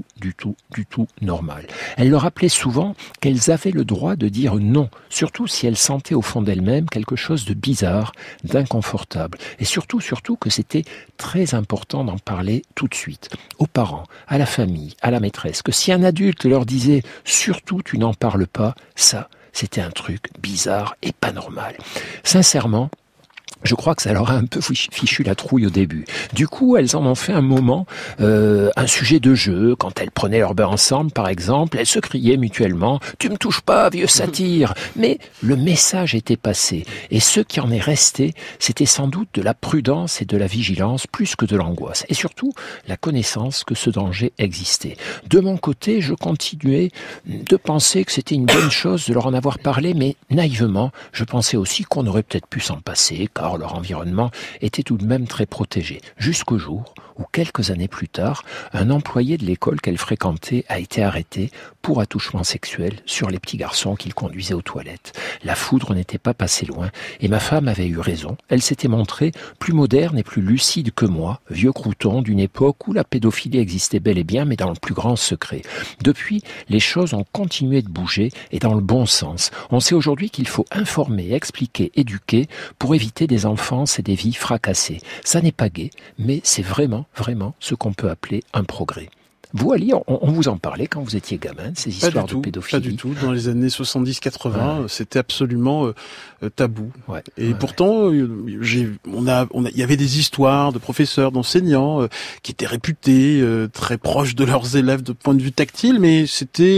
normal. Elle leur rappelait souvent qu'elles avaient le droit de dire non, surtout si elles sentaient au fond d'elles-mêmes quelque chose de bizarre, d'inconfortable. Et surtout que c'était très important d'en parler tout de suite, aux parents, à la famille, à la maîtresse, que si un adulte leur disait « surtout tu n'en parles pas », ça, c'était un truc bizarre et pas normal. Sincèrement, je crois que ça leur a un peu fichu la trouille au début. Du coup, elles en ont fait un moment, un sujet de jeu. Quand elles prenaient leur bain ensemble, par exemple, elles se criaient mutuellement « Tu me touches pas, vieux satire !» Mais le message était passé. Et ce qui en est resté, c'était sans doute de la prudence et de la vigilance, plus que de l'angoisse. Et surtout, la connaissance que ce danger existait. De mon côté, je continuais de penser que c'était une bonne chose de leur en avoir parlé, mais naïvement, je pensais aussi qu'on aurait peut-être pu s'en passer, car leur environnement était tout de même très protégé. Jusqu'au jour où, quelques années plus tard, un employé de l'école qu'elle fréquentait a été arrêté pour attouchement sexuel sur les petits garçons qu'il conduisait aux toilettes. La foudre n'était pas passée loin, et ma femme avait eu raison. Elle s'était montrée plus moderne et plus lucide que moi, vieux crouton d'une époque où la pédophilie existait bel et bien, mais dans le plus grand secret. Depuis, les choses ont continué de bouger, et dans le bon sens. On sait aujourd'hui qu'il faut informer, expliquer, éduquer, pour éviter des enfances et des vies fracassées. Ça n'est pas gai, mais c'est vraiment ce qu'on peut appeler un progrès. Vous, Ali, on vous en parlait quand vous étiez gamin, ces histoires de pédophilie? Pas du tout. Dans les années 70-80, c'était absolument tabou. Pourtant, il y avait des histoires de professeurs, d'enseignants qui étaient réputés très proches de leurs élèves de point de vue tactile, mais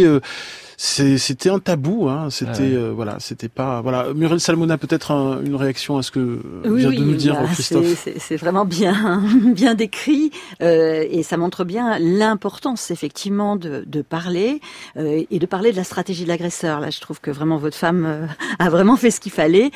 c'était un tabou, hein. C'était pas Muriel Salmona, peut-être une réaction à ce que vient de nous dire Christophe. C'est vraiment bien décrit et ça montre bien l'importance effectivement de parler et de parler de la stratégie de l'agresseur. Là, je trouve que vraiment votre femme a vraiment fait ce qu'il fallait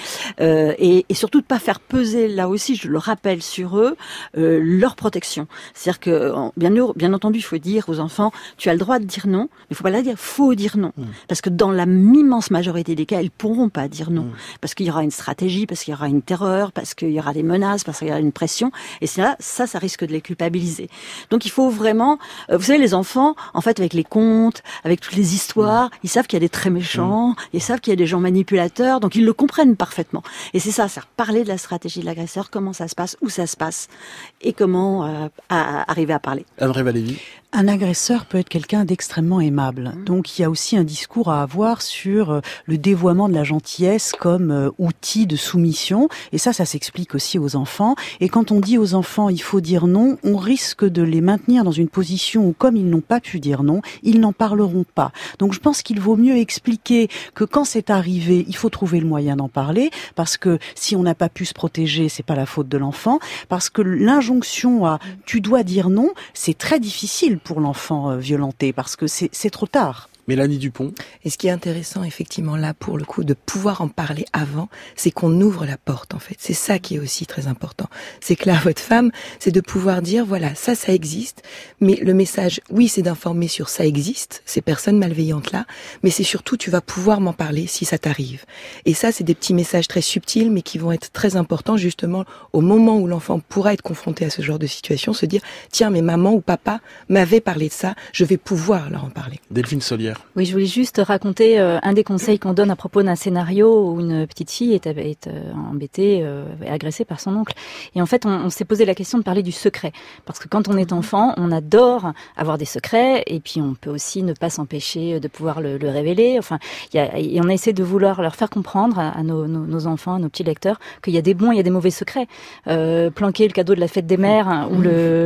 et surtout de pas faire peser, là aussi, je le rappelle, sur eux leur protection. C'est-à-dire que bien entendu, il faut dire aux enfants, tu as le droit de dire non, mais il faut pas leur dire, faut dire non. Parce que dans la immense majorité des cas, ils pourront pas dire non. Parce qu'il y aura une stratégie, parce qu'il y aura une terreur, parce qu'il y aura des menaces, parce qu'il y aura une pression. Et ça risque de les culpabiliser. Donc il faut vraiment, vous savez, les enfants, en fait, avec les contes, avec toutes les histoires, ils savent qu'il y a des très méchants, ils savent qu'il y a des gens manipulateurs, donc ils le comprennent parfaitement. Et c'est ça, parler de la stratégie de l'agresseur, comment ça se passe, où ça se passe, et comment arriver à parler. Anne-Rêve Lévy. Un agresseur peut être quelqu'un d'extrêmement aimable. Donc il y a aussi un discours à avoir sur le dévoiement de la gentillesse comme outil de soumission. Et ça s'explique aussi aux enfants. Et quand on dit aux enfants il faut dire non, on risque de les maintenir dans une position où, comme ils n'ont pas pu dire non, ils n'en parleront pas. Donc je pense qu'il vaut mieux expliquer que quand c'est arrivé, il faut trouver le moyen d'en parler, parce que si on n'a pas pu se protéger, c'est pas la faute de l'enfant, parce que l'injonction à tu dois dire non, c'est très difficile pour l'enfant violenté, parce que c'est trop tard. Mélanie Dupont. Et ce qui est intéressant, effectivement, là, pour le coup, de pouvoir en parler avant, c'est qu'on ouvre la porte, en fait. C'est ça qui est aussi très important. C'est que là, votre femme, c'est de pouvoir dire, voilà, ça existe, mais le message, oui, c'est d'informer sur ça existe, ces personnes malveillantes-là, mais c'est surtout, tu vas pouvoir m'en parler si ça t'arrive. Et ça, c'est des petits messages très subtils, mais qui vont être très importants, justement, au moment où l'enfant pourra être confronté à ce genre de situation, se dire, tiens, mais maman ou papa m'avaient parlé de ça, je vais pouvoir leur en parler. Delphine Solière. Oui, je voulais juste raconter un des conseils qu'on donne à propos d'un scénario où une petite fille est embêtée, agressée par son oncle. Et en fait, on s'est posé la question de parler du secret. Parce que quand on est enfant, on adore avoir des secrets, et puis on peut aussi ne pas s'empêcher de pouvoir le révéler. Enfin, et on essaie de vouloir leur faire comprendre à nos enfants, à nos petits lecteurs, qu'il y a des bons, il y a des mauvais secrets. Planquer le cadeau de la fête des mères ou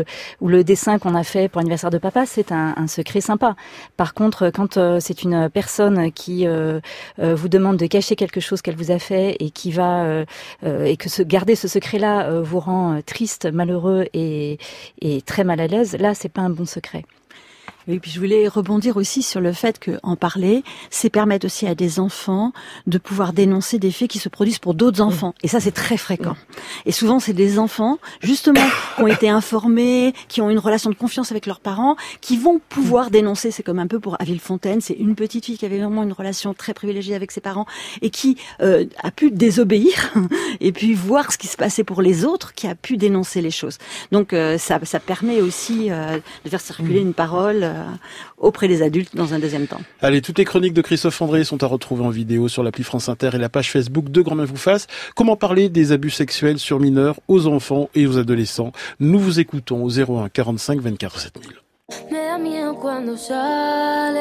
le dessin qu'on a fait pour l'anniversaire de papa, c'est un secret sympa. Par contre, quand c'est une personne qui vous demande de cacher quelque chose qu'elle vous a fait et qui va et que garder ce secret-là vous rend triste, malheureux et très mal à l'aise, là c'est pas un bon secret. Oui, puis je voulais rebondir aussi sur le fait qu'en parler, c'est permettre aussi à des enfants de pouvoir dénoncer des faits qui se produisent pour d'autres enfants. Et ça, c'est très fréquent. Et souvent, c'est des enfants, justement, qui ont été informés, qui ont une relation de confiance avec leurs parents, qui vont pouvoir dénoncer. C'est comme un peu pour Villefontaine, c'est une petite fille qui avait vraiment une relation très privilégiée avec ses parents et qui a pu désobéir et puis voir ce qui se passait pour les autres, qui a pu dénoncer les choses. Donc ça permet aussi de faire circuler une parole auprès des adultes dans un deuxième temps. Allez, toutes les chroniques de Christophe André sont à retrouver en vidéo sur l'appli France Inter et la page Facebook de Grand Bien vous fasse. Comment parler des abus sexuels sur mineurs aux enfants et aux adolescents? Nous vous écoutons au 01 45 24 7000. Me da miedo cuando sale,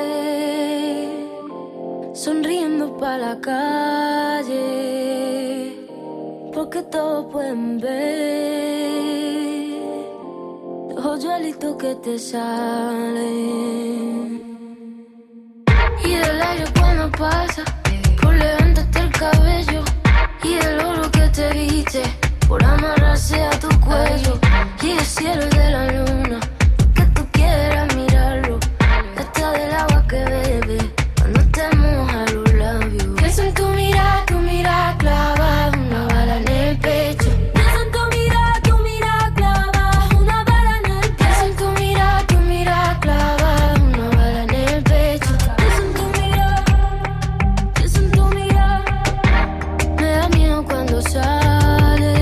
sonriendo pa la calle, porque todos pueden ver los hoyuelitos que te salen. Y del aire cuando pasa, por levantarte el cabello, y del oro que te viste, por amarrarse a tu cuello, y el cielo de la luna, que tú quieras mirarlo, hasta del agua que bebe, cuando te moja los labios. Pienso en tu mirada clavada, una bala en el pecho. Pienso en tu mirada clavada, una bala en el pecho. Pienso en tu mirada clavada, una bala en el pecho. Pienso en tu mirada, me da miedo cuando sale,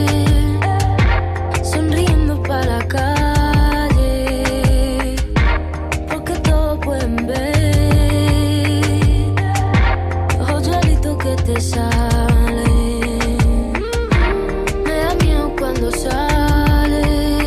sonriendo pa' la calle, porque todos pueden ver los hoyuelitos que te salen. Me da miedo cuando sale,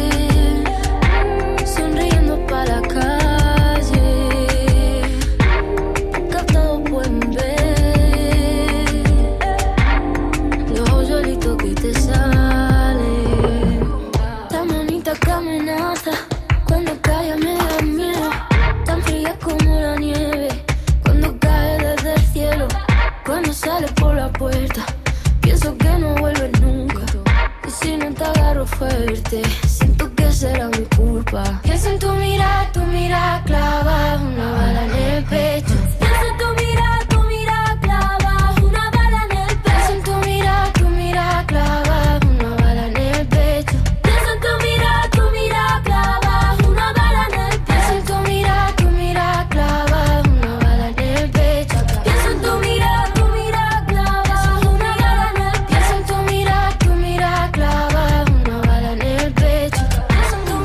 sonriendo pa' la calle, porque todos pueden ver los hoyuelitos que te salen. Tan bonita que amenaza, cuando calla me da miedo, tan fría como la nieve, cuando cae desde el cielo, cuando sale por la puerta, pienso que no vuelves nunca, y si no te agarro fuerte, siento que será mi culpa. Pienso en tu mirada clavada, una bala en el pecho. Pienso en tu mirada clavada, una bala en el pecho. Pienso en tu mirada clavada, una bala en el pecho. Pienso en tu mirada clavada, una bala en el pecho. Pienso en tu mirada clavada, una bala en el pecho. Pienso en tu mirada clavada, una bala en el pecho. Pienso en tu mirada clavada, una bala en el pecho. Pienso en tu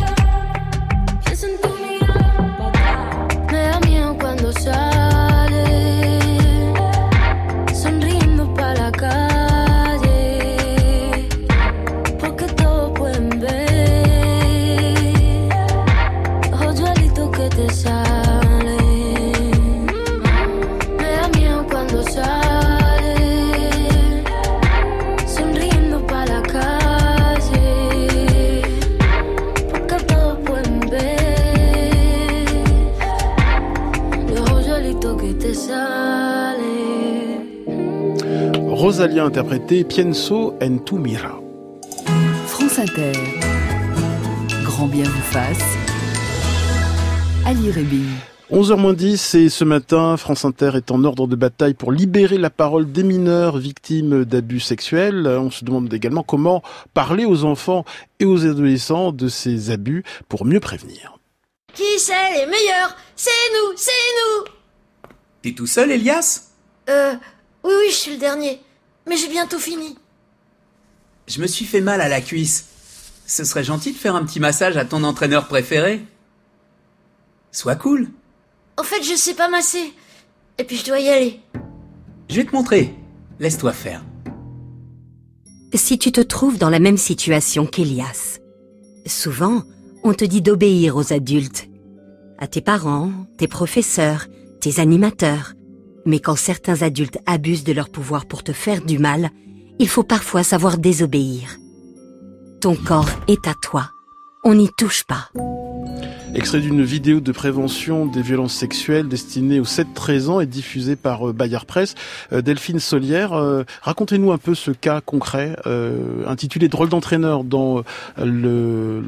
mirada, me da miedo cuando sale, sonriendo pa' la calle, porque todos pueden ver los hoyuelitos que te salen. Me da miedo cuando sale, sonriendo pa' la calle, porque todos pueden ver los hoyuelitos que te salen. Rosalia interprétée Pienso en tu mira. France Inter. Grand Bien vous fasse. Ali Rébi. 11h-10 et ce matin, France Inter est en ordre de bataille pour libérer la parole des mineurs victimes d'abus sexuels. On se demande également comment parler aux enfants et aux adolescents de ces abus pour mieux prévenir. Qui c'est les meilleurs? C'est nous. T'es tout seul, Elias? Oui, je suis le dernier. Mais j'ai bientôt fini. Je me suis fait mal à la cuisse. Ce serait gentil de faire un petit massage à ton entraîneur préféré. Sois cool. En fait, je sais pas masser. Et puis je dois y aller. Je vais te montrer. Laisse-toi faire. Si tu te trouves dans la même situation qu'Elias, souvent, on te dit d'obéir aux adultes, à tes parents, tes professeurs, tes animateurs. Mais quand certains adultes abusent de leur pouvoir pour te faire du mal, il faut parfois savoir désobéir. Ton corps est à toi. On n'y touche pas. Extrait d'une vidéo de prévention des violences sexuelles destinée aux 7-13 ans et diffusée par Bayard Presse. Delphine Solière, racontez-nous un peu ce cas concret intitulé Drôle d'entraîneur dans le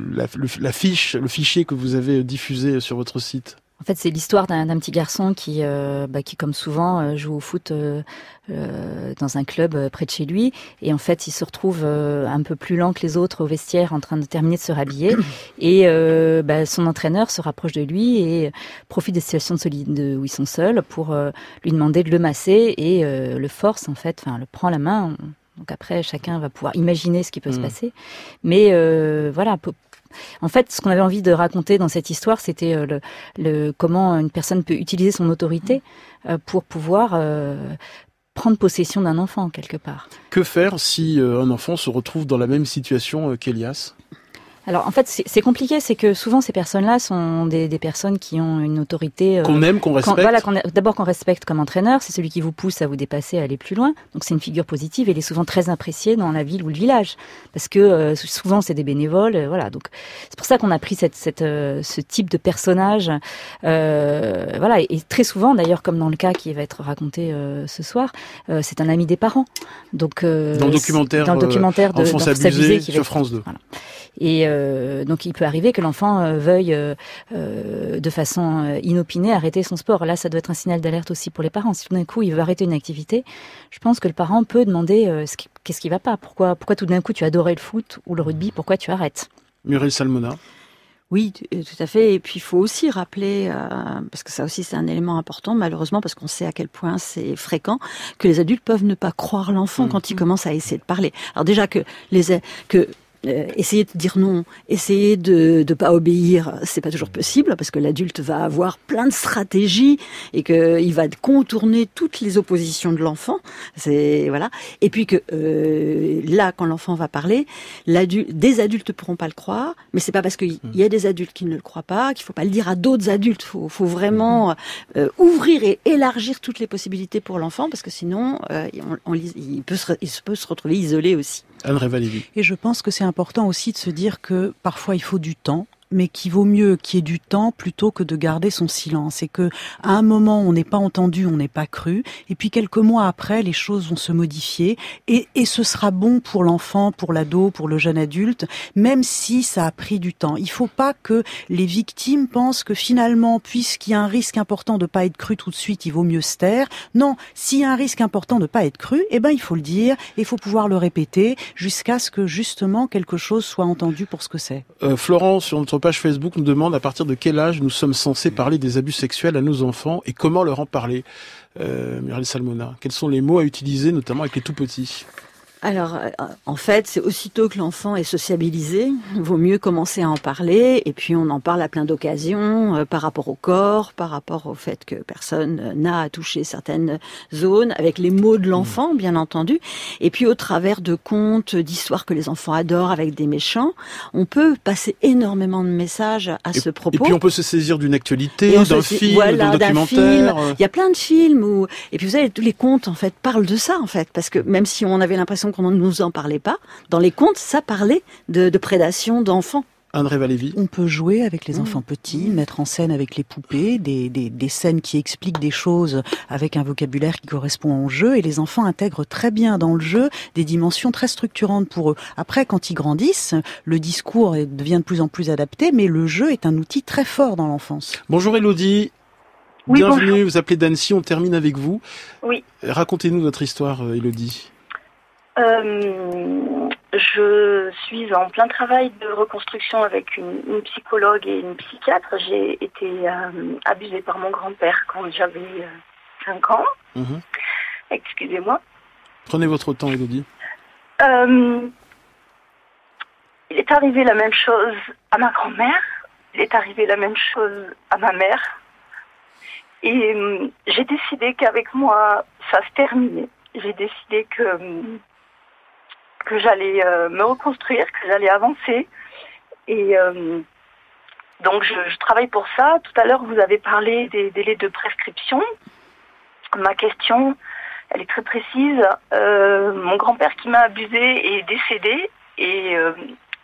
fichier que vous avez diffusé sur votre site. En fait, c'est l'histoire d'un petit garçon qui comme souvent, joue au foot dans un club près de chez lui. Et en fait, il se retrouve un peu plus lent que les autres au vestiaire, en train de terminer de se rhabiller. Et son entraîneur se rapproche de lui et profite des situations où ils sont seuls pour lui demander de le masser et le force, en fait, le prend la main. Donc après, chacun va pouvoir imaginer ce qui peut se passer. Mais voilà... En fait, ce qu'on avait envie de raconter dans cette histoire, c'était comment une personne peut utiliser son autorité pour pouvoir prendre possession d'un enfant, quelque part. Que faire si un enfant se retrouve dans la même situation qu'Elias ? Alors en fait, c'est compliqué, c'est que souvent ces personnes-là sont des personnes qui ont une autorité qu'on aime, qu'on respecte. D'abord qu'on respecte comme entraîneur, c'est celui qui vous pousse à vous dépasser, à aller plus loin. Donc c'est une figure positive et elle est souvent très appréciée dans la ville ou le village parce que souvent c'est des bénévoles, voilà. Donc c'est pour ça qu'on a pris ce type de personnage, voilà. Et très souvent, d'ailleurs, comme dans le cas qui va être raconté ce soir, c'est un ami des parents. Donc dans le documentaire Enfance abusée sur France 2. Voilà. Et donc il peut arriver que l'enfant veuille de façon inopinée arrêter son sport. Là, ça doit être un signal d'alerte aussi pour les parents. Si tout d'un coup il veut arrêter une activité, je pense que le parent peut demander qu'est-ce qui va pas, pourquoi tout d'un coup tu adorais le foot ou le rugby, pourquoi tu arrêtes. Muriel Salmona. Oui, tout à fait. Et puis il faut aussi rappeler, parce que ça aussi c'est un élément important, malheureusement, parce qu'on sait à quel point c'est fréquent, que les adultes peuvent ne pas croire l'enfant quand il commence à essayer de parler. Alors déjà essayer de dire non, essayer de pas obéir, c'est pas toujours possible parce que l'adulte va avoir plein de stratégies et que il va contourner toutes les oppositions de l'enfant. C'est voilà. Et puis que là, quand l'enfant va parler, des adultes pourront pas le croire, mais c'est pas parce qu'il y a des adultes qui ne le croient pas qu'il faut pas le dire à d'autres adultes. Faut vraiment ouvrir et élargir toutes les possibilités pour l'enfant parce que sinon il peut se retrouver isolé aussi. Anne-Réva Lévy. Et je pense que c'est important aussi de se dire que parfois il faut du temps, mais qu'il vaut mieux qu'il y ait du temps plutôt que de garder son silence. Et que à un moment, on n'est pas entendu, on n'est pas cru. Et puis quelques mois après, les choses vont se modifier. Et ce sera bon pour l'enfant, pour l'ado, pour le jeune adulte, même si ça a pris du temps. Il faut pas que les victimes pensent que finalement, puisqu'il y a un risque important de pas être cru tout de suite, il vaut mieux se taire. Non, s'il y a un risque important de pas être cru, il faut le dire, et il faut pouvoir le répéter jusqu'à ce que justement quelque chose soit entendu pour ce que c'est. Florent, sur notre page Facebook, nous demande à partir de quel âge nous sommes censés parler des abus sexuels à nos enfants et comment leur en parler. Muriel Salmona, quels sont les mots à utiliser, notamment avec les tout petits ? Alors, en fait, c'est aussitôt que l'enfant est sociabilisé, il vaut mieux commencer à en parler, et puis on en parle à plein d'occasions, par rapport au corps, par rapport au fait que personne n'a à toucher certaines zones, avec les mots de l'enfant, bien entendu, et puis au travers de contes, d'histoires que les enfants adorent avec des méchants, on peut passer énormément de messages à ce propos. Et puis on peut se saisir d'une actualité, d'un film, d'un documentaire. Il y a plein de films et puis vous savez, tous les contes, en fait, parlent de ça, en fait, parce que même si on avait l'impression qu'on ne nous en parlait pas, dans les contes, ça parlait de prédation d'enfants. Anne-Réva Lévy. On peut jouer avec les enfants petits, mettre en scène avec les poupées, des scènes qui expliquent des choses avec un vocabulaire qui correspond au jeu, et les enfants intègrent très bien dans le jeu des dimensions très structurantes pour eux. Après, quand ils grandissent, le discours devient de plus en plus adapté, mais le jeu est un outil très fort dans l'enfance. Bonjour Élodie. Oui, bienvenue, bonjour. Vous appelez d'Annecy, on termine avec vous. Oui. Racontez-nous votre histoire, Élodie. Je suis en plein travail de reconstruction avec une psychologue et une psychiatre. J'ai été abusée par mon grand-père quand j'avais 5 ans. Mmh. Excusez-moi. Prenez votre temps, Élodie. Il est arrivé la même chose à ma grand-mère. Il est arrivé la même chose à ma mère. Et j'ai décidé qu'avec moi, ça se terminait. J'ai décidé que j'allais me reconstruire, que j'allais avancer. Et donc, je travaille pour ça. Tout à l'heure, vous avez parlé des délais de prescription. Ma question, elle est très précise. Mon grand-père qui m'a abusée est décédé. Et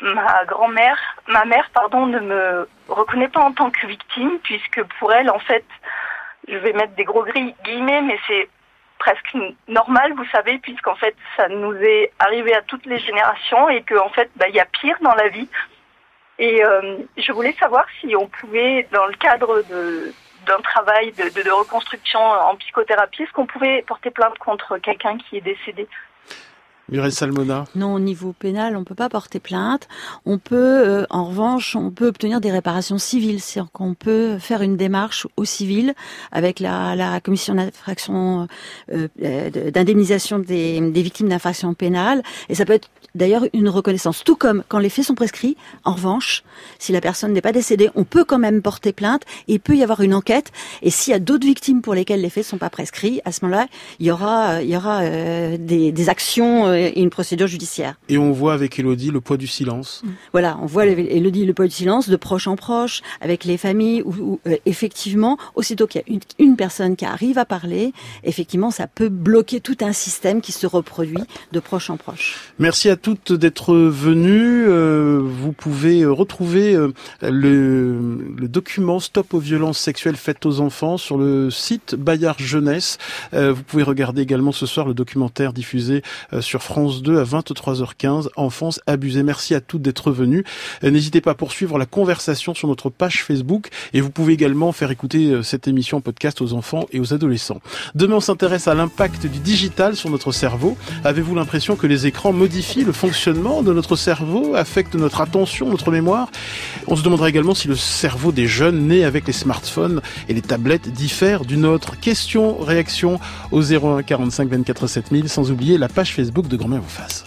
ma mère, ne me reconnaît pas en tant que victime, puisque pour elle, en fait, je vais mettre des gros guillemets, mais c'est presque normal, vous savez, puisqu'en fait, ça nous est arrivé à toutes les générations et qu'en fait, il y a pire dans la vie. Et je voulais savoir si on pouvait, dans le cadre d'un travail de reconstruction en psychothérapie, est-ce qu'on pouvait porter plainte contre quelqu'un qui est décédé ? Muriel Salmona. Non, au niveau pénal, on peut pas porter plainte. On peut, en revanche, obtenir des réparations civiles. C'est-à-dire qu'on peut faire une démarche au civil avec la commission d'infraction, d'indemnisation des victimes d'infractions pénales. Et ça peut être d'ailleurs une reconnaissance. Tout comme quand les faits sont prescrits, en revanche, si la personne n'est pas décédée, on peut quand même porter plainte et il peut y avoir une enquête. Et s'il y a d'autres victimes pour lesquelles les faits ne sont pas prescrits, à ce moment-là, il y aura des actions et une procédure judiciaire. Et on voit avec Élodie le poids du silence. Voilà, on voit Élodie le poids du silence de proche en proche, avec les familles où effectivement, aussitôt qu'il y a une personne qui arrive à parler, effectivement, ça peut bloquer tout un système qui se reproduit de proche en proche. Merci à toutes d'être venues. Vous pouvez retrouver le document Stop aux violences sexuelles faites aux enfants sur le site Bayard Jeunesse. Vous pouvez regarder également ce soir le documentaire diffusé sur France 2 à 23h15, Enfance abusée. Merci à toutes d'être venues. N'hésitez pas à poursuivre la conversation sur notre page Facebook et vous pouvez également faire écouter cette émission en podcast aux enfants et aux adolescents. Demain, on s'intéresse à l'impact du digital sur notre cerveau. Avez-vous l'impression que les écrans modifient le fonctionnement de notre cerveau, affectent notre attention, notre mémoire ? On se demandera également si le cerveau des jeunes nés avec les smartphones et les tablettes diffère du nôtre. Questions, réactions au 01 45 24 7000, sans oublier la page Facebook de Grand-mère vous fasse.